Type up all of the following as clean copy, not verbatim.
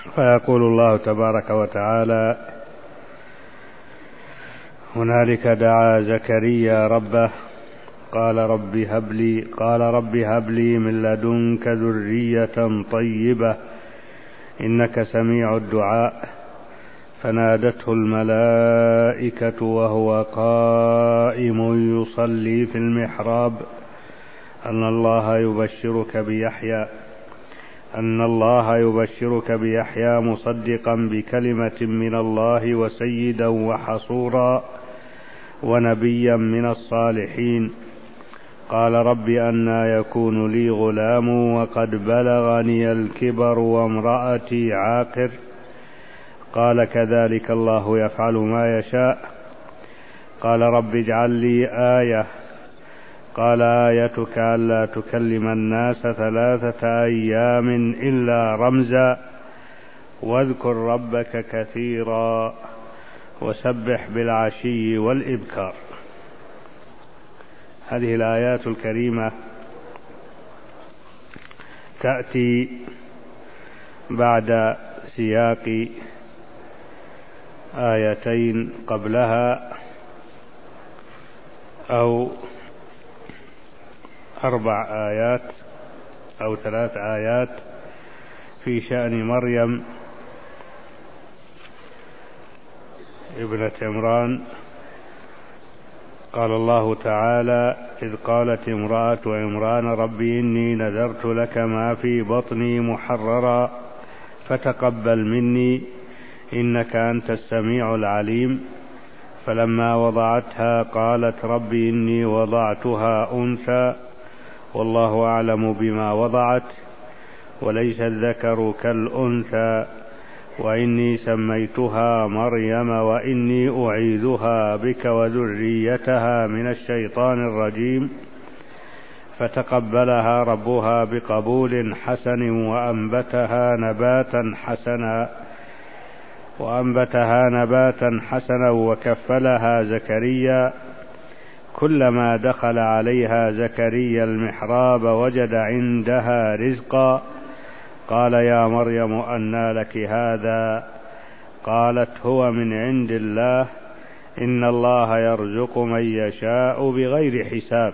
فيقول الله تبارك وتعالى: هنالك دعا زكريا ربه قال رب هب لي من لدنك ذرية طيبة إنك سميع الدعاء. فنادته الملائكة وهو قائم يصلي في المحراب أن الله يبشرك بيحيى مصدقا بكلمة من الله وسيدا وحصورا ونبيا من الصالحين. قال رب أنى يكون لي غلام وقد بلغني الكبر وامرأتي عاقر. قال كذلك الله يفعل ما يشاء. قال رب اجعل لي آية. قال آيتك ألا تكلم الناس 3 أيام إلا رمزا واذكر ربك كثيرا وسبح بالعشي والإبكار. هذه الآيات الكريمة تأتي بعد سياق آيتين قبلها أو 4 آيات أو 3 آيات في شأن مريم ابنة عمران. قال الله تعالى: إذ قالت امرأة عمران رب إني نذرت لك ما في بطني محررا فتقبل مني إنك أنت السميع العليم. فلما وضعتها قالت رب إني وضعتها أنثى والله أعلم بما وضعت وليس الذكر كالأنثى وإني سميتها مريم وإني أعيذها بك وذريتها من الشيطان الرجيم. فتقبلها ربها بقبول حسن وأنبتها نباتا حسنا وكفلها زكريا. كلما دخل عليها زكريا المحراب وجد عندها رزقا قال يا مريم أنى لك هذا؟ قالت هو من عند الله إن الله يرزق من يشاء بغير حساب.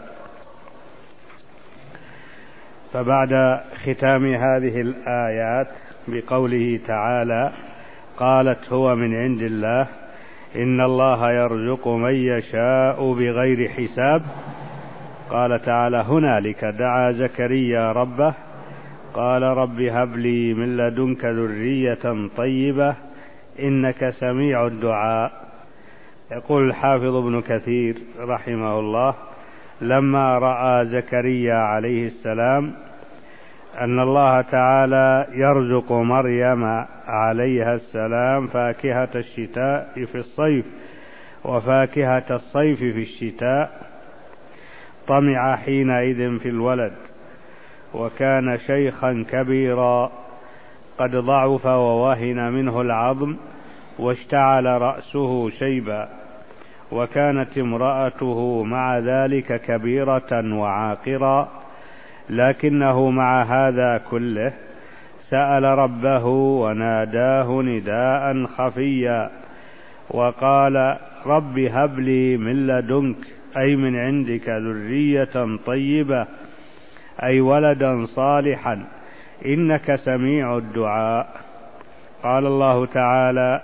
فبعد ختام هذه الآيات بقوله تعالى: قالت هو من عند الله إن الله يرزق من يشاء بغير حساب، قال تعالى: هنالك دعا زكريا ربه قال رب هب لي من لدنك ذرية طيبة إنك سميع الدعاء. يقول الحافظ ابن كثير رحمه الله: لما رأى زكريا عليه السلام أن الله تعالى يرزق مريم عليها السلام فاكهة الشتاء في الصيف وفاكهة الصيف في الشتاء طمع حينئذ في الولد، وكان شيخا كبيرا قد ضعف ووهن منه العظم واشتعل رأسه شيبا، وكانت امرأته مع ذلك كبيرة وعاقرا، لكنه مع هذا كله سأل ربه وناداه نداء خفيا وقال رب هب لي من لدنك أي من عندك ذرية طيبة أي ولدا صالحا إنك سميع الدعاء. قال الله تعالى: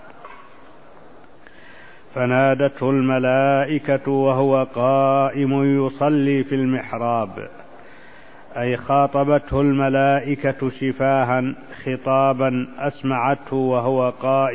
فنادته الملائكة وهو قائم يصلي في المحراب، أي خاطبته الملائكة شفاها خطابا أسمعته وهو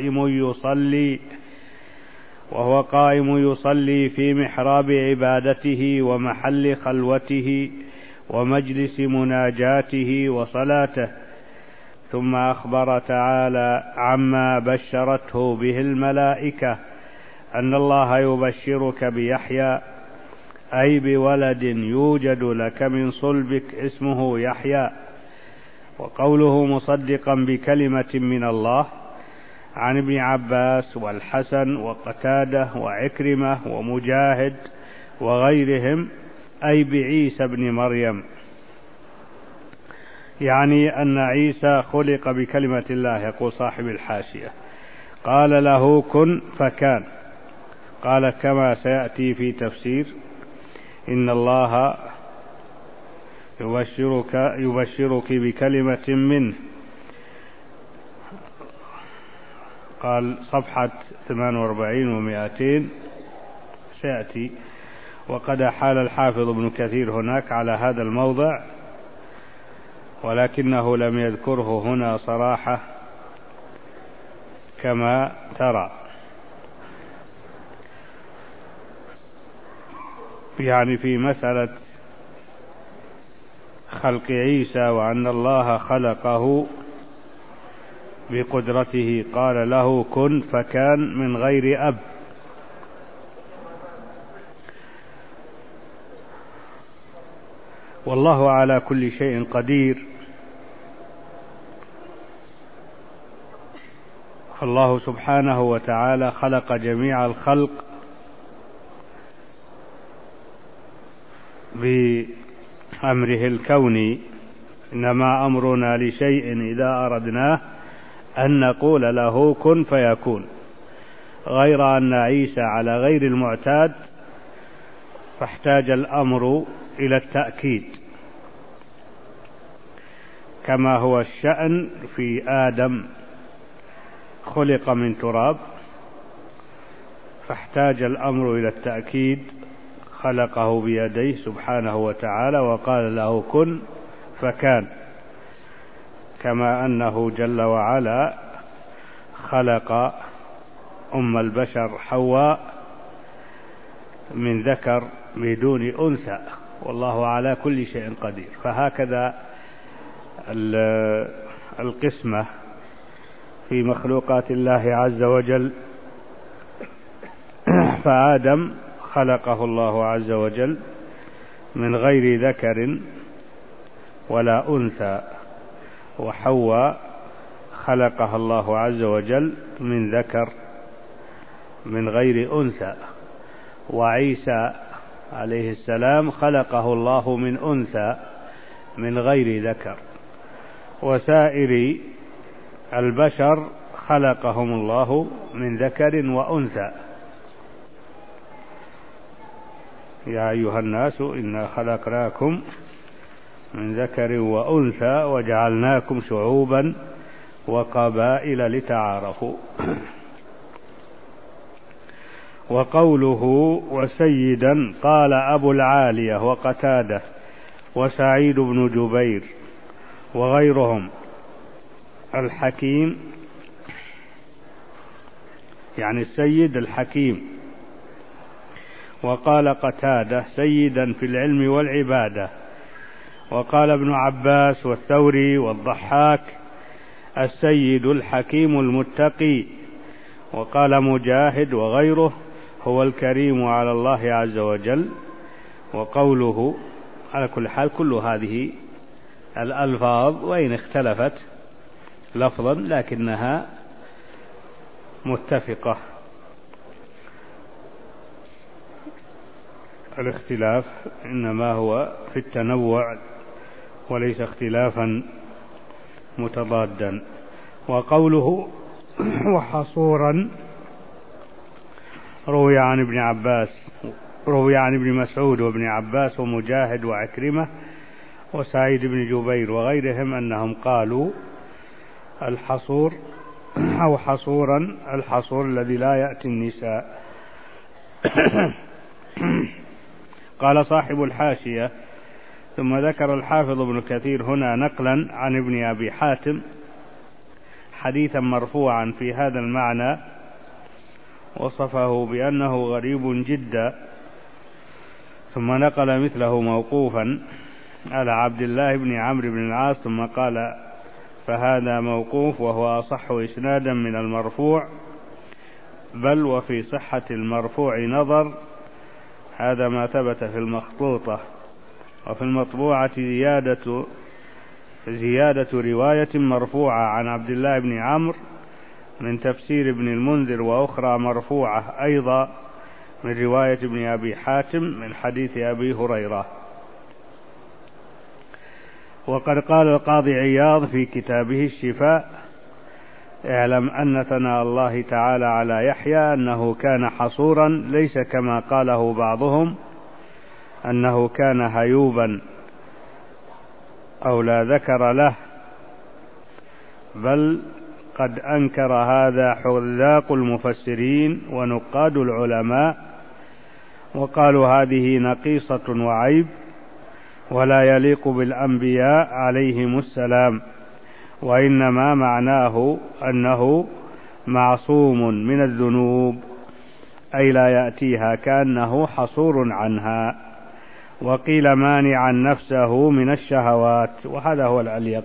قائم يصلي في محراب عبادته ومحل خلوته ومجلس مناجاته وصلاته. ثم أخبر تعالى عما بشرته به الملائكة أن الله يبشرك بيحيى أي بولد يوجد لك من صلبك اسمه يحيى. وقوله مصدقا بكلمة من الله عن ابن عباس والحسن وقتادة وعكرمة ومجاهد وغيرهم أي بعيسى ابن مريم. يعني أن عيسى خلق بكلمة الله. يقول صاحب الحاشية: قال له كن فكان. قال كما سيأتي في تفسير: إن الله يبشرك بكلمة منه. قال صفحة 48 و200 سيأتي. وقد حال الحافظ ابن كثير هناك على هذا الموضع، ولكنه لم يذكره هنا صراحة كما ترى، يعني في مسألة خلق عيسى وأن الله خلقه بقدرته. قال له كن فكان من غير أب. والله على كل شيء قدير. فالله سبحانه وتعالى خلق جميع الخلق بأمره الكوني. إنما أمرنا لشيء إذا أردناه أن نقول له كن فيكون. غير أن عيسى على غير المعتاد، فاحتاج الأمر إلى التأكيد، كما هو الشأن في آدم، خلق من تراب فاحتاج الأمر إلى التأكيد، خلقه بيديه سبحانه وتعالى وقال له كن فكان. كما أنه جل وعلا خلق أم البشر حواء من ذكر بدون أنثى، والله على كل شيء قدير. فهكذا القسمة في مخلوقات الله عز وجل. فآدم خلقه الله عز وجل من غير ذكر ولا أنثى، وحواء خلقها الله عز وجل من ذكر من غير أنثى. وعيسى عليه السلام خلقه الله من أنثى من غير ذكر. وسائر البشر خلقهم الله من ذكر وأنثى. يا أيها الناس إنا خلقناكم من ذكر وأنثى وجعلناكم شعوبا وقبائل لتعارفوا. وقوله وسيدا قال أبو العالية وقتادة وسعيد بن جبير وغيرهم الحكيم، يعني السيد الحكيم. وقال قتادة سيدا في العلم والعبادة. وقال ابن عباس والثوري والضحاك السيد الحكيم المتقي. وقال مجاهد وغيره هو الكريم على الله عز وجل. وقوله على كل حال كل هذه الألفاظ وإن اختلفت لفظا لكنها متفقة. الاختلاف إنما هو في التنوع وليس اختلافا متضادا. وقوله وحصورا روي عن ابن مسعود وابن عباس ومجاهد وعكرمة وسعيد بن جبير وغيرهم أنهم قالوا الحصور أو حصورا الحصور الذي لا يأتي النساء. قال صاحب الحاشية ثم ذكر الحافظ ابن كثير هنا نقلا عن ابن أبي حاتم حديثا مرفوعا في هذا المعنى، وصفه بأنه غريب جدا، ثم نقل مثله موقوفا على عبد الله بن عمرو بن العاص، ثم قال فهذا موقوف وهو أصح إسنادا من المرفوع، بل وفي صحة المرفوع نظر. هذا ما ثبت في المخطوطة. وفي المطبوعة زيادة رواية مرفوعة عن عبد الله بن عمرو من تفسير ابن المنذر، وأخرى مرفوعة أيضا من رواية ابن أبي حاتم من حديث أبي هريرة. وقد قال القاضي عياض في كتابه الشفاء: اعلم أن ثناء الله تعالى على يحيى أنه كان حصورا، ليس كما قاله بعضهم أنه كان هيوبا أو لا ذكر له، بل قد أنكر هذا حذاق المفسرين ونقاد العلماء، وقالوا هذه نقيصة وعيب ولا يليق بالأنبياء عليهم السلام، وإنما معناه أنه معصوم من الذنوب، أي لا يأتيها كأنه حصور عنها. وقيل مانعا نفسه من الشهوات، وهذا هو الأليق.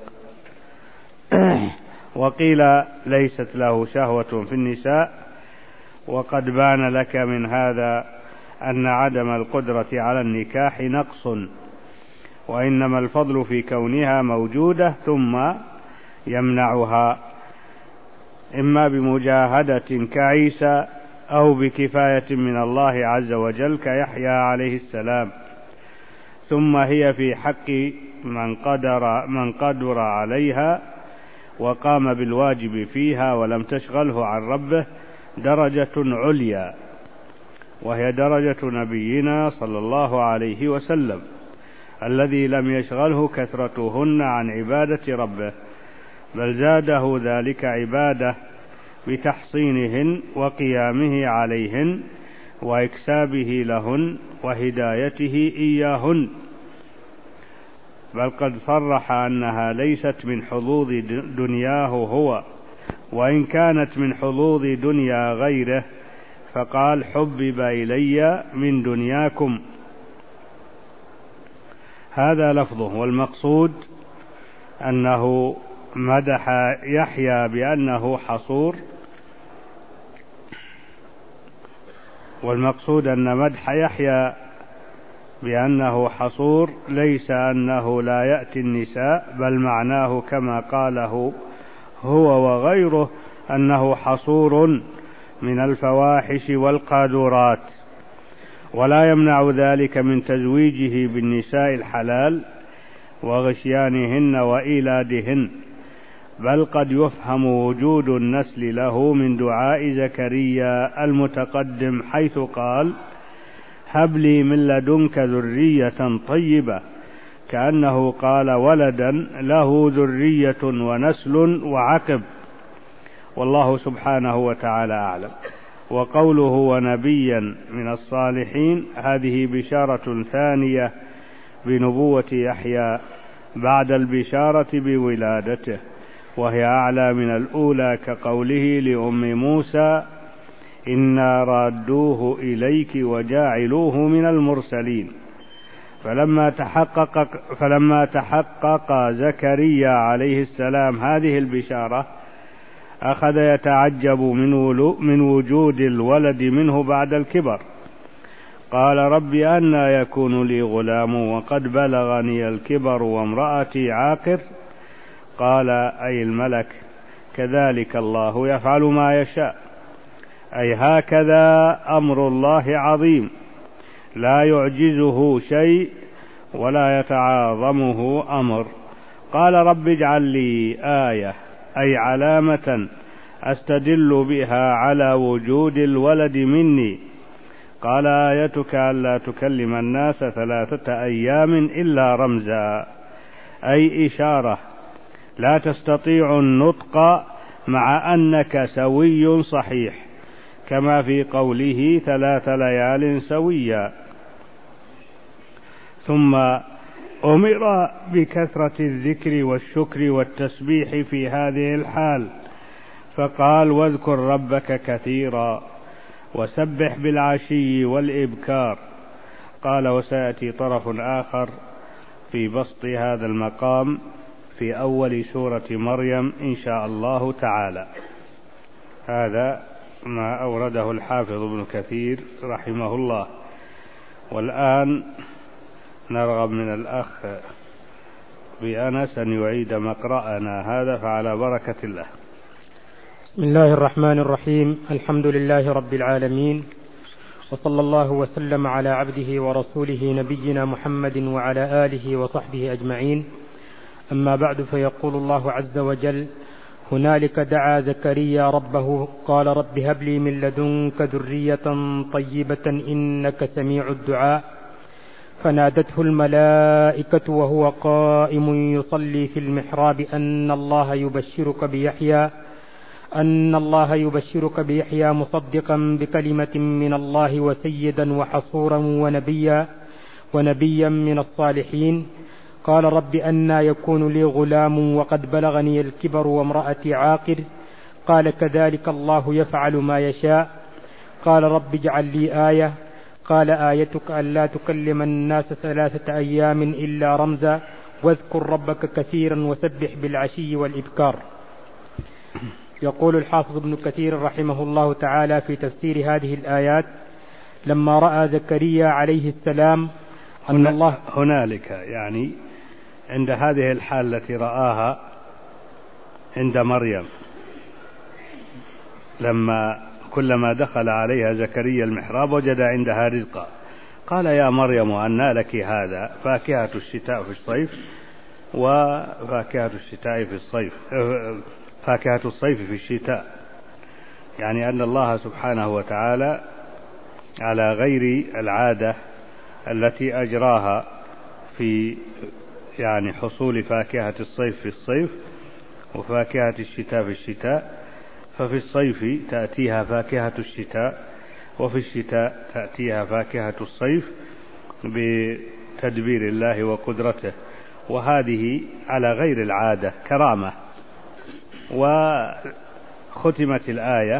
وقيل ليست له شهوة في النساء، وقد بان لك من هذا أن عدم القدرة على النكاح نقص، وإنما الفضل في كونها موجودة ثم يمنعها، إما بمجاهدة كعيسى أو بكفاية من الله عز وجل كيحيى عليه السلام، ثم هي في حق من قدر عليها وقام بالواجب فيها ولم تشغله عن ربه درجة عليا، وهي درجة نبينا صلى الله عليه وسلم الذي لم يشغله كثرتهن عن عبادة ربه، بل زاده ذلك عبادة بتحصينهن وقيامه عليهن وإكسابه لهن وهدايته إياهن، بل قد صرح أنها ليست من حظوظ دنياه هو، وإن كانت من حظوظ دنيا غيره فقال: حبب إلي من دنياكم. هذا لفظه، والمقصود أنه مدح يحيى بأنه حصور، والمقصود أن مدح يحيى بأنه حصور ليس أنه لا يأتي النساء، بل معناه كما قاله هو وغيره أنه حصور من الفواحش والقاذورات، ولا يمنع ذلك من تزويجه بالنساء الحلال وغشيانهن وإيلادهن، بل قد يفهم وجود النسل له من دعاء زكريا المتقدم، حيث قال: هب لي من لدنك ذرية طيبة، كأنه قال ولدا له ذرية ونسل وعقب، والله سبحانه وتعالى أعلم. وقوله ونبيا من الصالحين هذه بشارة ثانية بنبوة يحيى بعد البشارة بولادته، وهي أعلى من الأولى، كقوله لأم موسى: إنا رادوه إليك وجاعلوه من المرسلين. فلما تحقق زكريا عليه السلام هذه البشارة أخذ يتعجب من وجود الولد منه بعد الكبر، قال: رب أنى يكون لي غلام وقد بلغني الكبر وامرأتي عاقر؟ قال: أي الملك كذلك الله يفعل ما يشاء، أي هكذا أمر الله عظيم لا يعجزه شيء ولا يتعاظمه أمر. قال: رب اجعل لي آية، أي علامة أستدل بها على وجود الولد مني. قال: آيتك ألا تكلم الناس 3 أيام إلا رمزا، أي إشارة لا تستطيع النطق مع أنك سوي صحيح، كما في قوله 3 ليال سويا. ثم أمر بكثرة الذكر والشكر والتسبيح في هذه الحال، فقال: واذكر ربك كثيرا وسبح بالعشي والإبكار. قال: وسيأتي طرف آخر في بسط هذا المقام في أول سورة مريم إن شاء الله تعالى. هذا ما أورده الحافظ ابن كثير رحمه الله. والآن نرغب من الأخ بأنس أن يعيد مقرأنا هذا، فعلى بركة الله. بسم الله الرحمن الرحيم. الحمد لله رب العالمين، وصلى الله وسلم على عبده ورسوله نبينا محمد وعلى آله وصحبه أجمعين. أما بعد، فيقول الله عز وجل: هنالك دعا زكريا ربه قال رب هب لي من لدنك ذرية طيبة إنك سميع الدعاء. فنادته الملائكة وهو قائم يصلي في المحراب أن الله يبشرك بيحيى مصدقا بكلمة من الله وسيدا وحصورا ونبيا من الصالحين. قال رب أنى يكون لي غلام وقد بلغني الكبر وامرأتي عاقر. قال كذلك الله يفعل ما يشاء. قال رب اجعل لي آية. قال آيتك ألا تكلم الناس 3 أيام إلا رمزا واذكر ربك كثيرا وسبح بالعشي والإبكار. يقول الحافظ ابن كثير رحمه الله تعالى في تفسير هذه الآيات: لما رأى زكريا عليه السلام أن الله هنالك، يعني عند هذه الحالة التي رآها عند مريم، كلما دخل عليها زكريا المحراب وجد عندها رزقا، قال يا مريم أنى لك هذا؟ فاكهة الشتاء في الصيف وفاكهة الشتاء في الصيف، فاكهة الصيف في الشتاء، يعني أن الله سبحانه وتعالى على غير العادة التي أجراها في يعني حصول فاكهة الصيف في الصيف وفاكهة الشتاء في الشتاء. ففي الصيف تأتيها فاكهة الشتاء وفي الشتاء تأتيها فاكهة الصيف بتدبير الله وقدرته، وهذه على غير العادة كرامة. وختمت الآية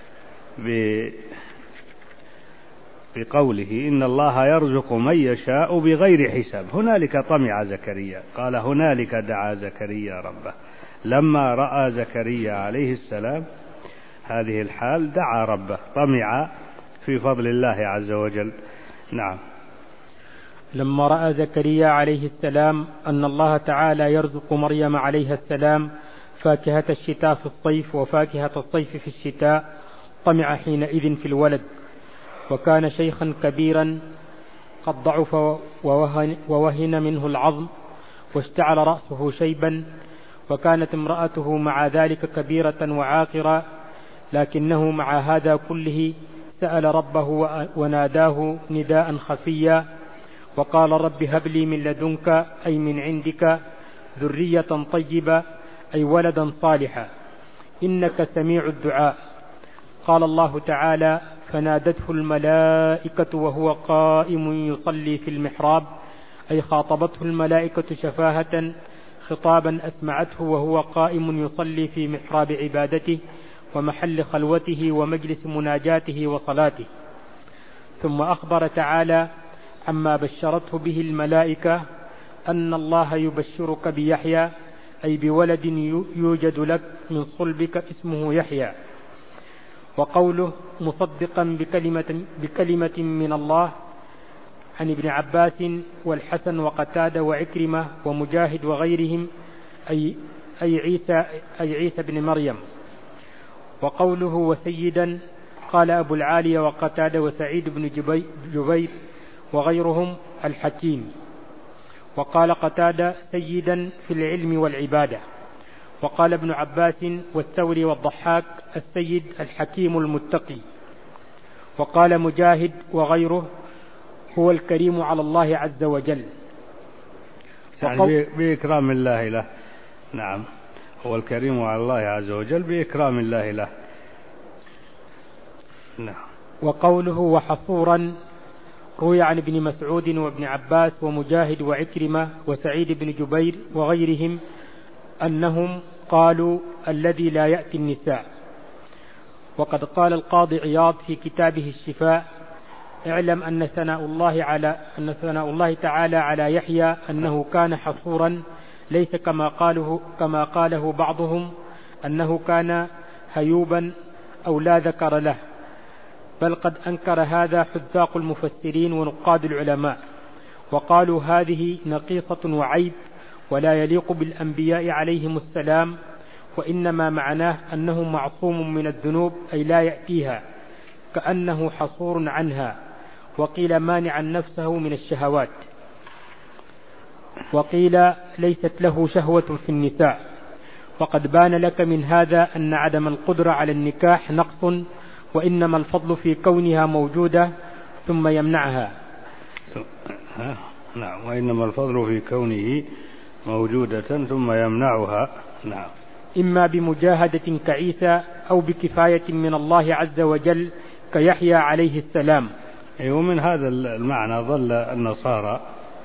بقوله إن الله يرزق من يشاء بغير حساب. هنالك طمع زكريا، قال هنالك دعا زكريا ربه. لما رأى زكريا عليه السلام هذه الحال دعا ربه، طمع في فضل الله عز وجل. نعم. لما رأى زكريا عليه السلام أن الله تعالى يرزق مريم عليها السلام فاكهة الشتاء في الصيف وفاكهة الصيف في الشتاء، طمع حينئذ في الولد، وكان شيخا كبيرا قد ضعف ووهن منه العظم واشتعل رأسه شيبا، وكانت امرأته مع ذلك كبيرة وعاقرة، لكنه مع هذا كله سأل ربه وناداه نداء خفيا وقال رب هب لي من لدنك أي من عندك ذرية طيبة أي ولدا صالحا إنك سميع الدعاء. قال الله تعالى فنادته الملائكة وهو قائم يصلي في المحراب، أي خاطبته الملائكة شفاهة خطابا أسمعته وهو قائم يصلي في محراب عبادته ومحل خلوته ومجلس مناجاته وصلاته. ثم أخبر تعالى عما بشرته به الملائكة أن الله يبشرك بيحيى أي بولد يوجد لك من صلبك اسمه يحيى. وقوله مصدقا بكلمة من الله عن ابن عباس والحسن وقتادة وعكرمة ومجاهد وغيرهم أي عيسى بن مريم. وقوله وسيدا قال أبو العالية وقتادة وسعيد بن جبير وغيرهم الحكيم. وقال قتادة سيدا في العلم والعبادة. وقال ابن عباس والثوري والضحاك السيد الحكيم المتقي. وقال مجاهد وغيره هو الكريم على الله عز وجل، يعني بإكرام الله له. نعم، هو الكريم على الله عز وجل بإكرام الله له. نعم. وقوله وحصورا روي عن ابن مسعود وابن عباس ومجاهد وعكرمة وسعيد بن جبير وغيرهم أنهم قالوا الذي لا يأتي النساء. وقد قال القاضي عياض في كتابه الشفاء اعلم أن ثناء الله تعالى على يحيى أنه كان حصورا، ليس كما قاله بعضهم أنه كان هيوبا أو لا ذكر له، بل قد أنكر هذا حذاق المفسرين ونقاد العلماء، وقالوا هذه نقيصة وعيب ولا يليق بالأنبياء عليهم السلام، وإنما معناه أنه معصوم من الذنوب أي لا يأتيها، كأنه حصور عنها، وقيل مانعا نفسه من الشهوات. وقيل ليست له شهوة في النساء. وقد بان لك من هذا أن عدم القدرة على النكاح نقص، وإنما الفضل في كونها موجودة ثم يمنعها. نعم، وإنما الفضل في كونه موجودة ثم يمنعها. نعم، إما بمجاهدة كعيسى أو بكفاية من الله عز وجل كيحيى عليه السلام. ومن هذا المعنى ظل النصارى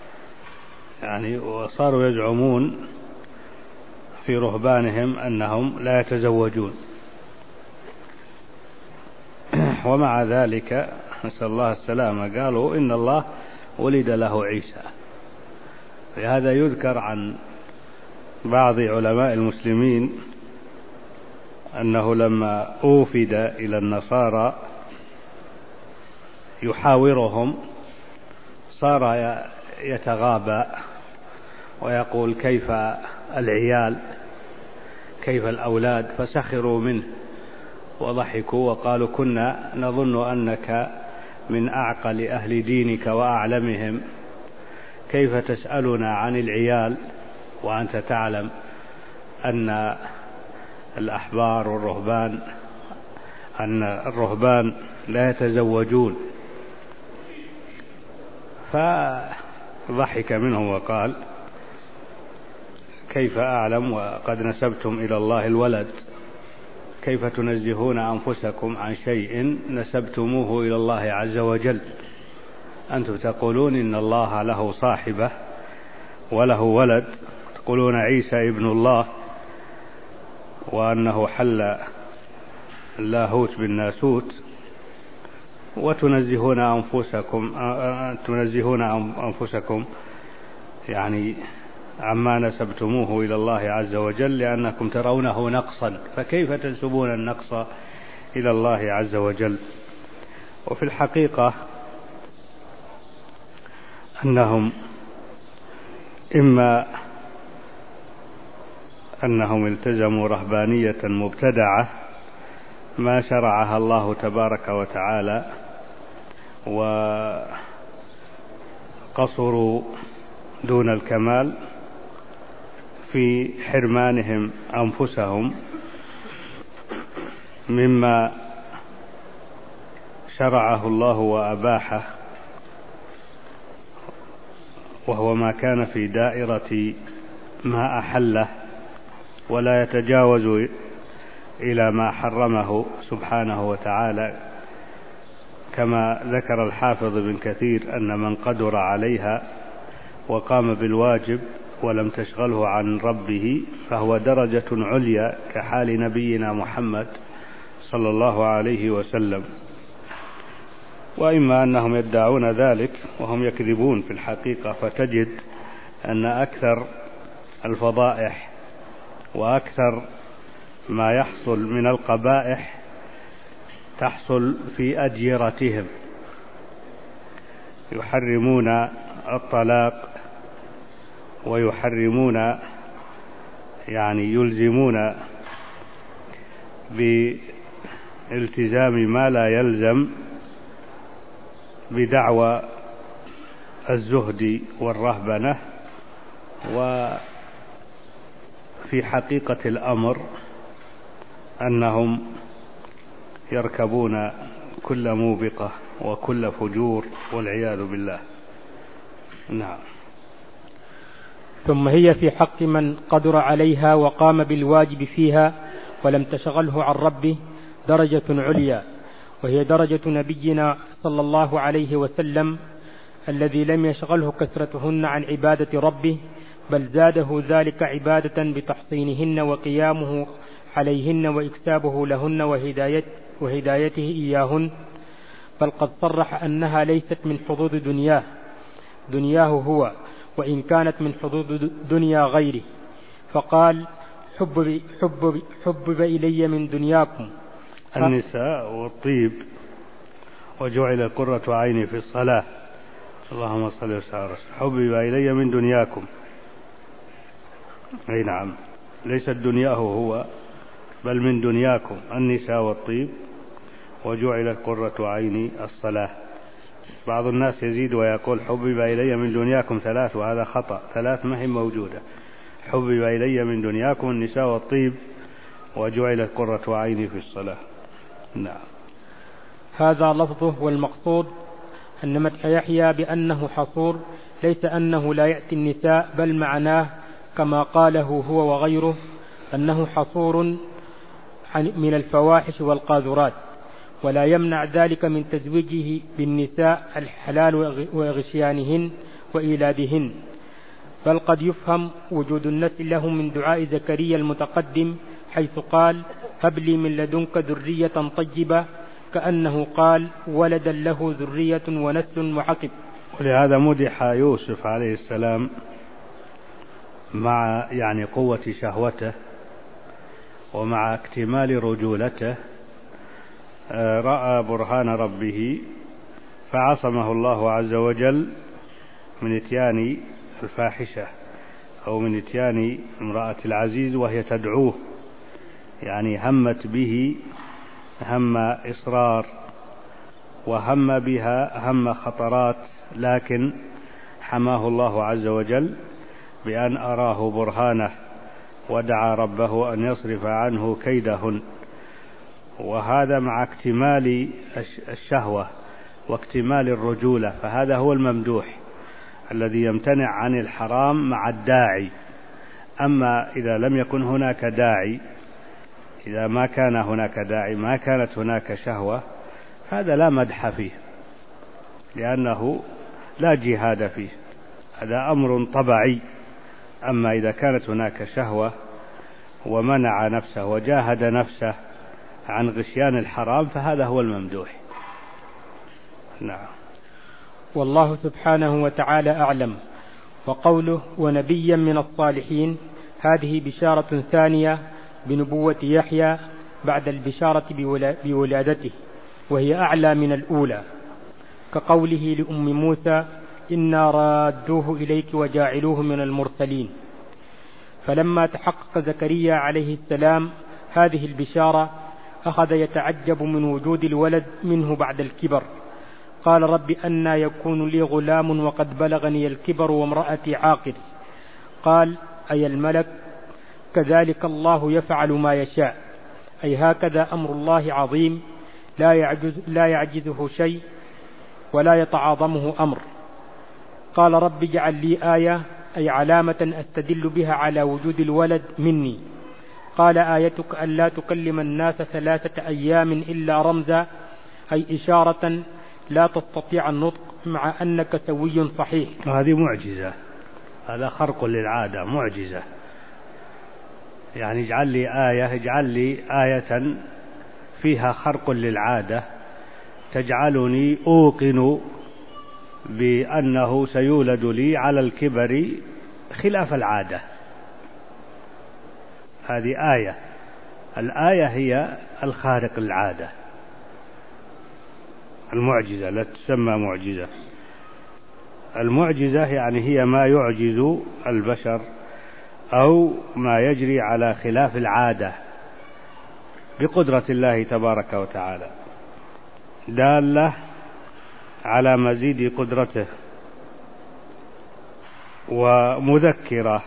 وصاروا يزعمون في رهبانهم أنهم لا يتزوجون، ومع ذلك نسأل الله السلامة قالوا إن الله ولد له عيسى. لهذا يذكر عن بعض علماء المسلمين أنه لما أوفد إلى النصارى يحاورهم صار يتغابى ويقول كيف العيال، كيف الأولاد، فسخروا منه وضحكوا وقالوا كنا نظن أنك من أعقل أهل دينك وأعلمهم، كيف تسألنا عن العيال وأنت تعلم أن الأحبار والرهبان لا يتزوجون. فضحك منهم وقال كيف أعلم وقد نسبتم إلى الله الولد، كيف تنزهون أنفسكم عن شيء نسبتموه إلى الله عز وجل؟ أنتم تقولون إن الله له صاحبة وله ولد، تقولون عيسى ابن الله وأنه حل اللاهوت بالناسوت، وتنزهون أنفسكم عما نسبتموه إلى الله عز وجل لأنكم ترونه نقصا، فكيف تنسبون النقص إلى الله عز وجل؟ وفي الحقيقة أنهم إما أنهم التزموا رهبانية مبتدعة ما شرعها الله تبارك وتعالى، وقصروا دون الكمال في حرمانهم أنفسهم مما شرعه الله وأباحه، وهو ما كان في دائرة ما أحله ولا يتجاوز إلى ما حرمه سبحانه وتعالى، كما ذكر الحافظ ابن كثير أن من قدر عليها وقام بالواجب ولم تشغله عن ربه فهو درجة عليا كحال نبينا محمد صلى الله عليه وسلم. وإما أنهم يدعون ذلك وهم يكذبون في الحقيقة، فتجد أن أكثر الفضائح وأكثر ما يحصل من القبائح تحصل في أديرتهم، يحرمون الطلاق ويحرمون يلزمون بالتزام ما لا يلزم بدعوى الزهد والرهبنة. وفي حقيقة الأمر أنهم يركبون كل موبقة وكل فجور والعياذ بالله. نعم. ثم هي في حق من قدر عليها وقام بالواجب فيها ولم تشغله عن ربه درجة عليا، وهي درجة نبينا صلى الله عليه وسلم الذي لم يشغله كثرتهن عن عبادة ربه، بل زاده ذلك عبادة بتحصينهن وقيامه عليهن وإكسابه لهن وهدايته إياهن، بل قد صرح أنها ليست من حظوظ دنياه هو، وإن كانت من حظوظ دنيا غيره، فقال حبب إلي من دنياكم النساء والطيب وجعل قرة عيني في الصلاة، اللهم صل وسلم. حبب إلي من دنياكم، أي نعم، ليست دنياه هو بل من دنياكم النساء والطيب وجعل قرة عيني الصلاة. بعض الناس يزيد ويقول حبب إلي من دنياكم 3، وهذا خطأ، 3 ما هي موجودة. حبب إلي من دنياكم النساء والطيب وجعلت قرة عيني في الصلاة. نعم. هذا لفظه، والمقصود أن مدح يحيى بأنه حصور ليس أنه لا يأتي النساء، بل معناه كما قاله هو وغيره أنه حصور من الفواحش والقاذورات، ولا يمنع ذلك من تزويجه بالنساء الحلال وغشيانهن وإيلادهن، بل قد يفهم وجود النسل له من دعاء زكريا المتقدم حيث قال هب لي من لدنك ذرية طيبة، كأنه قال ولدا له ذرية ونسل وحقب. ولهذا مدح يوسف عليه السلام مع قوة شهوته ومع اكتمال رجولته، رأى برهان ربه فعصمه الله عز وجل من اتيان الفاحشة أو من اتيان امرأة العزيز وهي تدعوه، همت به هم إصرار وهم بها هم خطرات، لكن حماه الله عز وجل بأن أراه برهانه ودعا ربه أن يصرف عنه كيدهن. وهذا مع اكتمال الشهوة واكتمال الرجولة، فهذا هو الممدوح الذي يمتنع عن الحرام مع الداعي. أما إذا لم يكن هناك داعي، إذا ما كان هناك داعي، ما كانت هناك شهوة، هذا لا مدح فيه لأنه لا جهاد فيه، هذا أمر طبيعي. أما إذا كانت هناك شهوة ومنع نفسه وجاهد نفسه عن غشيان الحرام فهذا هو الممدوح. نعم. والله سبحانه وتعالى أعلم. وقوله ونبيا من الصالحين، هذه بشارة ثانية بنبوة يحيى بعد البشارة بولادته، وهي أعلى من الأولى، كقوله لأم موسى إنا رادوه إليك وجاعلوه من المرسلين. فلما تحقق زكريا عليه السلام هذه البشارة أخذ يتعجب من وجود الولد منه بعد الكبر، قال رب أنى يكون لي غلام وقد بلغني الكبر وامرأتي عاقر. قال أي الملك كذلك الله يفعل ما يشاء، أي هكذا أمر الله عظيم لا يعجزه شيء ولا يتعاظمه أمر. قال رب اجعل لي آية، أي علامة أستدل بها على وجود الولد مني. قال آيتك ألا تكلم الناس 3 أيام إلا رمزا، أي إشارة لا تستطيع النطق مع أنك سوي صحيح. هذه معجزة، هذا خرق للعادة، معجزة. اجعل لي آية، اجعل لي آية فيها خرق للعادة تجعلني أوقن بأنه سيولد لي على الكبر خلاف العادة. هذه آية، الآية هي الخارق للعادة، المعجزة لا تسمى معجزة. المعجزة هي ما يعجز البشر أو ما يجري على خلاف العادة بقدرة الله تبارك وتعالى، دالة على مزيد قدرته ومذكرة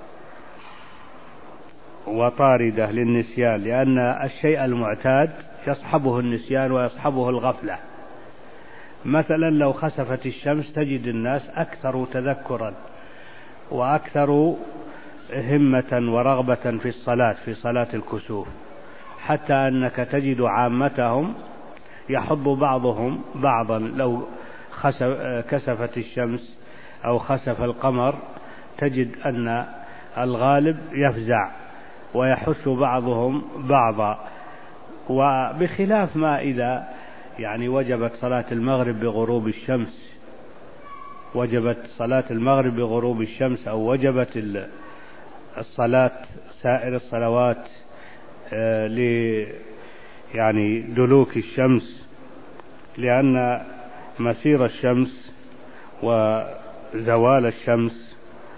وطاردة للنسيان، لأن الشيء المعتاد يصحبه النسيان ويصحبه الغفلة. مثلا لو خسفت الشمس تجد الناس أكثر تذكرا وأكثر همة ورغبة في صلاة الكسوف، حتى أنك تجد عامتهم يحض بعضهم بعضا لو كسفت الشمس أو خسف القمر، تجد أن الغالب يفزع ويحث بعضهم بعضا. وبخلاف ما إذا وجبت صلاة المغرب بغروب الشمس، وجبت صلاة المغرب بغروب الشمس، أو وجبت الصلاة سائر الصلوات دلوك الشمس، لأن مسير الشمس وزوال الشمس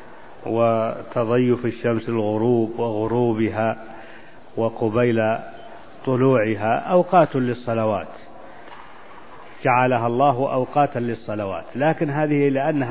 وتضيف الشمس الغروب وغروبها وقبيل طلوعها أوقات للصلوات. جعلها الله أوقاتا للصلوات، لكن هذه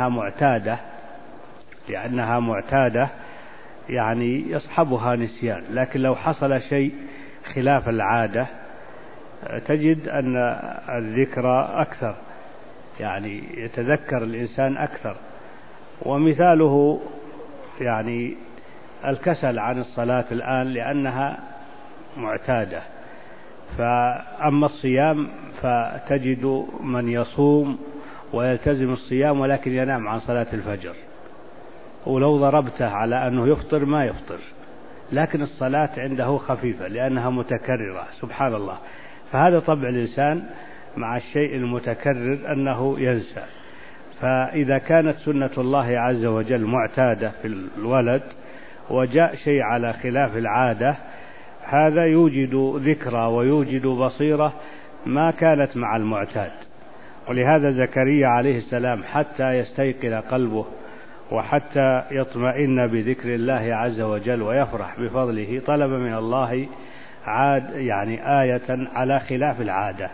لأنها معتادة يعني يصحبها نسيان. لكن لو حصل شيء خلاف العادة تجد أن الذكر أكثر، يعني يتذكر الإنسان أكثر. ومثاله يعني الكسل عن الصلاة الآن لأنها معتادة. فأما الصيام فتجد من يصوم ويلتزم الصيام ولكن ينام عن صلاة الفجر، ولو ضربته على أنه يفطر ما يفطر، لكن الصلاة عنده خفيفة لأنها متكررة. سبحان الله. فهذا طبع الإنسان مع الشيء المتكرر أنه ينسى. فإذا كانت سنة الله عز وجل معتادة في الولد وجاء شيء على خلاف العادة، هذا يوجد ذكرى ويوجد بصيرة ما كانت مع المعتاد. ولهذا زكريا عليه السلام حتى يستيقظ قلبه وحتى يطمئن بذكر الله عز وجل ويفرح بفضله طلب من الله آية على خلاف العادة،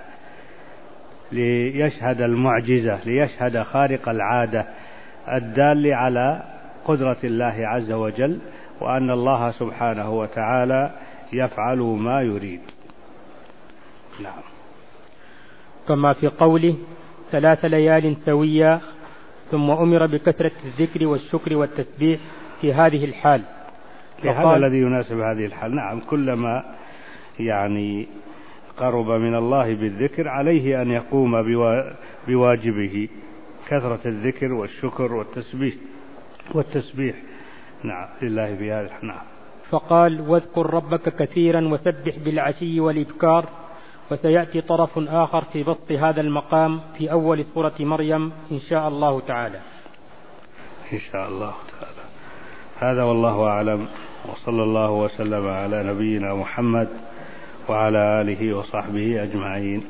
ليشهد المعجزة، ليشهد خارق العادة الدال على قدرة الله عز وجل وأن الله سبحانه وتعالى يفعل ما يريد. نعم. كما في قوله 3 ليال سويا، ثم أمر بكثرة الذكر والشكر والتسبيح في هذه الحال. هذا الذي يناسب هذه الحال. نعم، كلما يعني قرب من الله بالذكر عليه أن يقوم بواجبه، كثرة الذكر والشكر والتسبيح. نعم، لله في هذا. نعم. فقال: واذكر ربك كثيرا وسبح بالعشي والإبكار. وسيأتي طرف آخر في بسط هذا المقام في أول سورة مريم إن شاء الله تعالى. إن شاء الله تعالى. هذا والله أعلم، وصلى الله وسلم على نبينا محمد وعلى آله وصحبه أجمعين.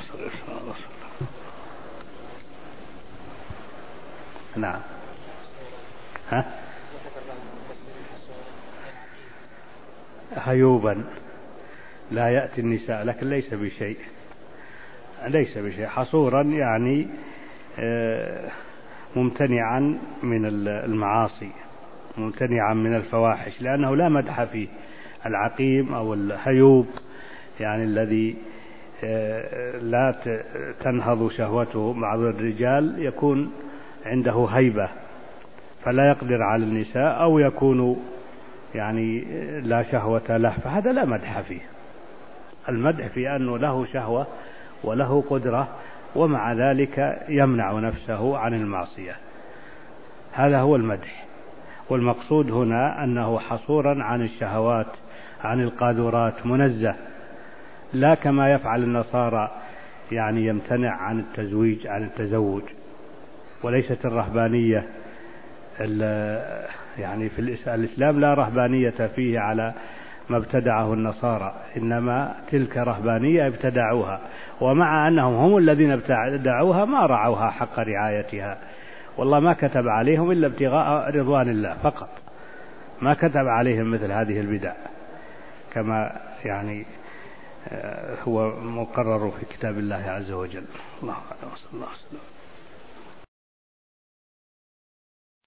نعم. هيوبا لا يأتي النساء، لكن ليس بشيء حصورا، يعني ممتنعا من المعاصي، ممتنعا من الفواحش، لأنه لا مدح فيه. العقيم أو الهيوب يعني الذي لا تنهض شهوته، بعض الرجال يكون عنده هيبة فلا يقدر على النساء، أو يكون يعني لا شهوة له، فهذا لا مدح فيه. المدح في أنه له شهوة وله قدرة ومع ذلك يمنع نفسه عن المعصية، هذا هو المدح. والمقصود هنا أنه حصورا عن الشهوات، عن القاذورات، منزه، لا كما يفعل النصارى، يعني يمتنع عن التزويج، عن التزوج. وليست الرهبانية يعني في الإسلام لا رهبانية فيه على ما ابتدعه النصارى، إنما تلك رهبانية ابتدعوها، ومع أنهم هم الذين ابتدعوها ما رعوها حق رعايتها. والله ما كتب عليهم إلا ابتغاء رضوان الله فقط، ما كتب عليهم مثل هذه البدع كما يعني هو مقرر في كتاب الله عز وجل. الله أعلم.